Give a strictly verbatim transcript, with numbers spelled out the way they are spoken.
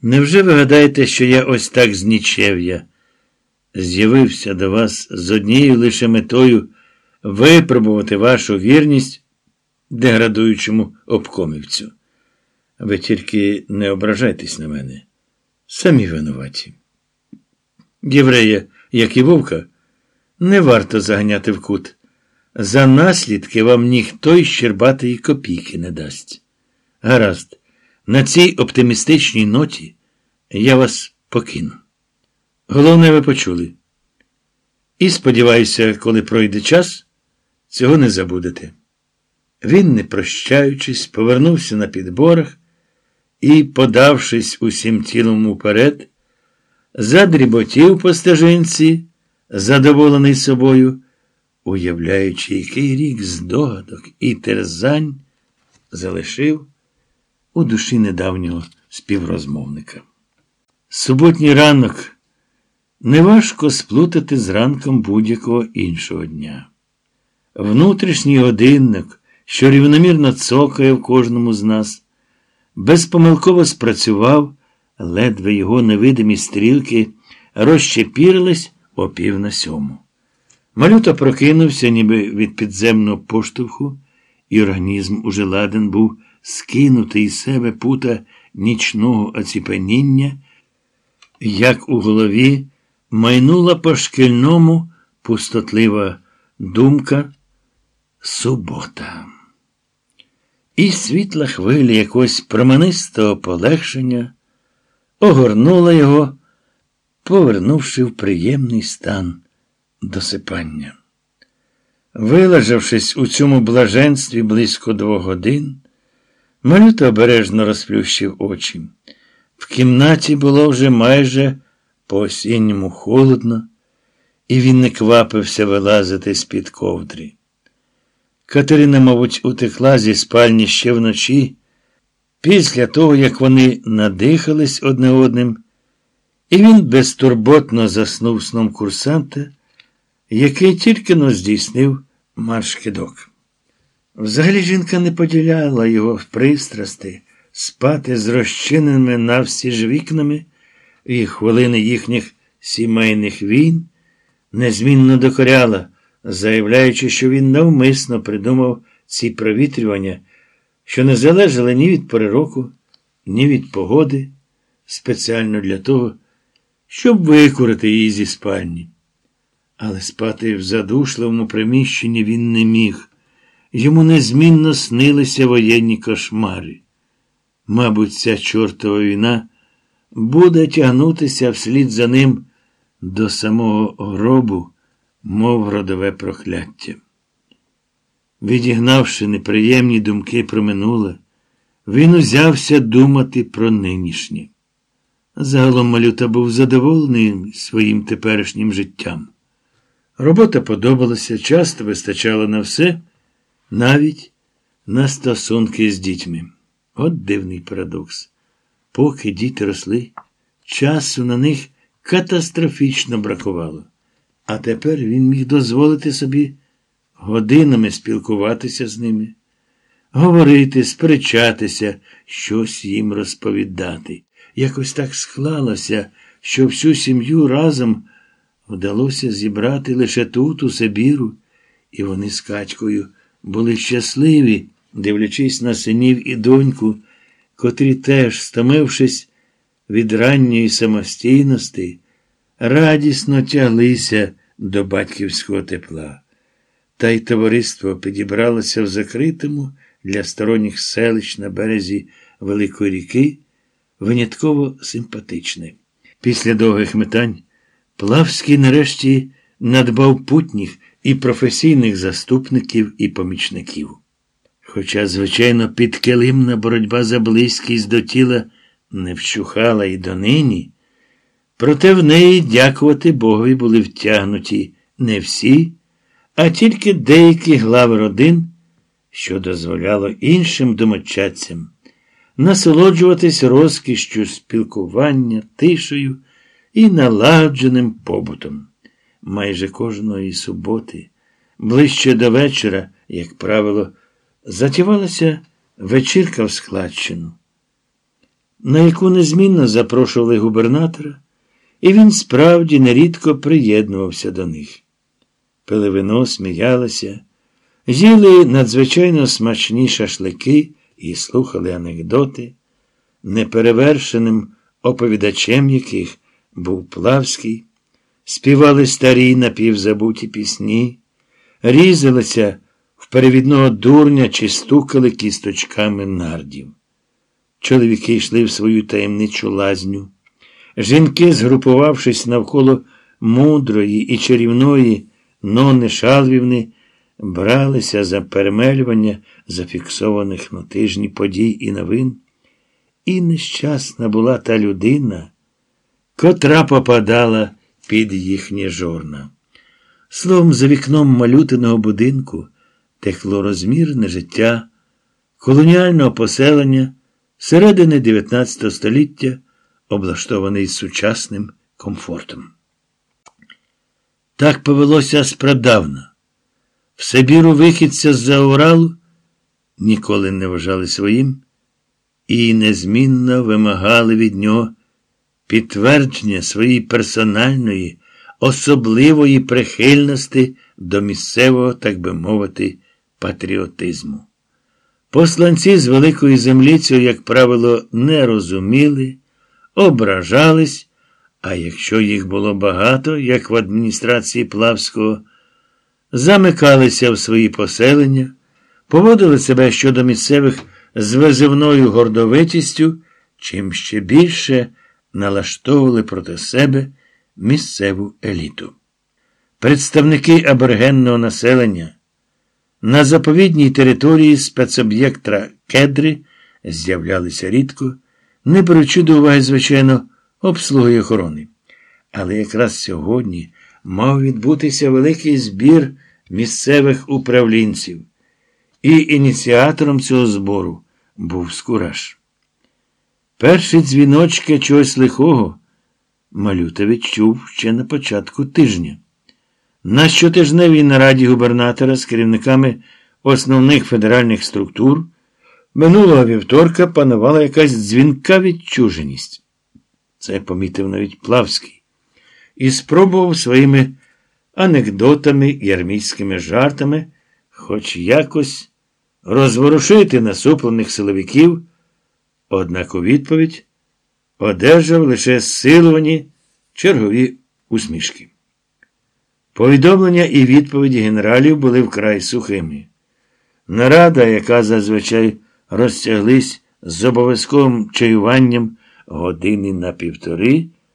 Невже ви гадаєте, що я ось так з нічев'я з'явився до вас з однією лише метою випробувати вашу вірність деградуючому обкомівцю? Ви тільки не ображайтесь на мене. Самі винуваті. Єврея, як і вовка, не варто заганяти в кут. За наслідки вам ніхто й щербатої копійки не дасть. Гаразд, на цій оптимістичній ноті я вас покину. Головне, ви почули. І, сподіваюся, коли пройде час, цього не забудете. Він, не прощаючись, повернувся на підборах і, подавшись усім тілом уперед, задріботів по стежинці, задоволений собою, уявляючи, який рік здогадок і терзань залишив у душі недавнього співрозмовника. Суботній ранок неважко сплутати з ранком будь-якого іншого дня. Внутрішній годинник, що рівномірно цокає в кожному з нас, безпомилково спрацював, ледве його невидимі стрілки розчепірились о пів на сьому. Малюта прокинувся, ніби від підземного поштовху, і організм уже ладен був скинути із себе пута нічного оціпеніння, як у голові майнула по шкільному пустотлива думка «Субота». І світла хвиля якогось променистого полегшення огорнула його, повернувши в приємний стан досипання. Вилежавшись у цьому блаженстві близько двох годин, Малюта обережно розплющив очі. В кімнаті було вже майже по-осінньому холодно, і він не квапився вилазити з-під ковдри. Катерина, мабуть, утекла зі спальні ще вночі, після того, як вони надихались одне одним, і він безтурботно заснув сном курсанта, який тільки-но здійснив марш-кидок. Взагалі жінка не поділяла його пристрасти спати з розчиненими навстіж вікнами, і хвилини їхніх сімейних війн незмінно докоряла, заявляючи, що він навмисно придумав ці провітрювання, що не залежали ні від пори року, ні від погоди, спеціально для того, щоб викурити її зі спальні. Але спати в задушливому приміщенні він не міг. Йому незмінно снилися воєнні кошмари. Мабуть, ця чортова війна буде тягнутися вслід за ним до самого гробу, мов родове прокляття. Відігнавши неприємні думки про минуле, він узявся думати про нинішнє. Загалом Малюта був задоволений своїм теперішнім життям. Робота подобалася, часто вистачало на все, навіть на стосунки з дітьми. От дивний парадокс. Поки діти росли, часу на них катастрофічно бракувало. А тепер він міг дозволити собі годинами спілкуватися з ними, говорити, сперечатися, щось їм розповідати. Якось так склалося, що всю сім'ю разом вдалося зібрати лише тут, у Сибіру, і вони з Катькою були щасливі, дивлячись на синів і доньку, котрі теж, стомившись від ранньої самостійності, радісно тяглися до батьківського тепла. Та й товариство підібралося в закритому для сторонніх селищ на березі Великої ріки, винятково симпатичне. Після довгих метань Плавський нарешті надбав путніх і професійних заступників і помічників. Хоча, звичайно, підкилимна боротьба за близькість до тіла не вщухала і донині, проте в неї, дякувати Богові, були втягнуті не всі, а тільки деякі глави родин, що дозволяло іншим домочадцям насолоджуватись розкішшю спілкування, тишею і налагодженим побутом. Майже кожної суботи, ближче до вечора, як правило, затівалася вечірка в складчину. на яку незмінно запрошували губернатора, і він справді нерідко приєднувався до них. Пили вино, сміялися, їли надзвичайно смачні шашлики і слухали анекдоти, неперевершеним оповідачем яких був Плавський, співали старі напівзабуті пісні, різалися в перевідного дурня чи стукали кісточками нардів. Чоловіки йшли в свою таємничу лазню. Жінки, згрупувавшись навколо мудрої і чарівної Нони Шалвівни, бралися за перемелювання зафіксованих на тижні подій і новин. І нещасна була та людина, котра попадала під їхні жорна. Словом, за вікном малютиного будинку текло розмірне життя колоніального поселення середини дев'ятнадцятого століття, облаштований сучасним комфортом. Так повелося спрадавна. В Сибіру вихідця з-за Уралу ніколи не вважали своїм і незмінно вимагали від нього підтвердження своєї персональної, особливої прихильності до місцевого, так би мовити, патріотизму. Посланці з великої землі цього, як правило, не розуміли, ображались, а якщо їх було багато, як в адміністрації Плавського, замикалися в свої поселення, поводили себе щодо місцевих з визивною гордовитістю, чим ще більше налаштовували проти себе місцеву еліту. Представники аборигенного населення на заповідній території спецоб'єкта Кедри з'являлися рідко, не беручи до уваги, звичайно, обслуги й охорони. Але якраз сьогодні мав відбутися великий збір місцевих управлінців. І ініціатором цього збору був Скураш. Перші дзвіночки чогось лихого Малюта відчув ще на початку тижня. На щотижневій нараді губернатора з керівниками основних федеральних структур минулого вівторка панувала якась дзвінка відчуженість. Це помітив навіть Плавський. І спробував своїми анекдотами і армійськими жартами хоч якось розворушити насуплених силовиків, однак у відповідь одержав лише зсилувані чергові усмішки. Повідомлення і відповіді генералів були вкрай сухими. Нарада, яка зазвичай розтяглись з обов'язковим чаюванням години на півтори,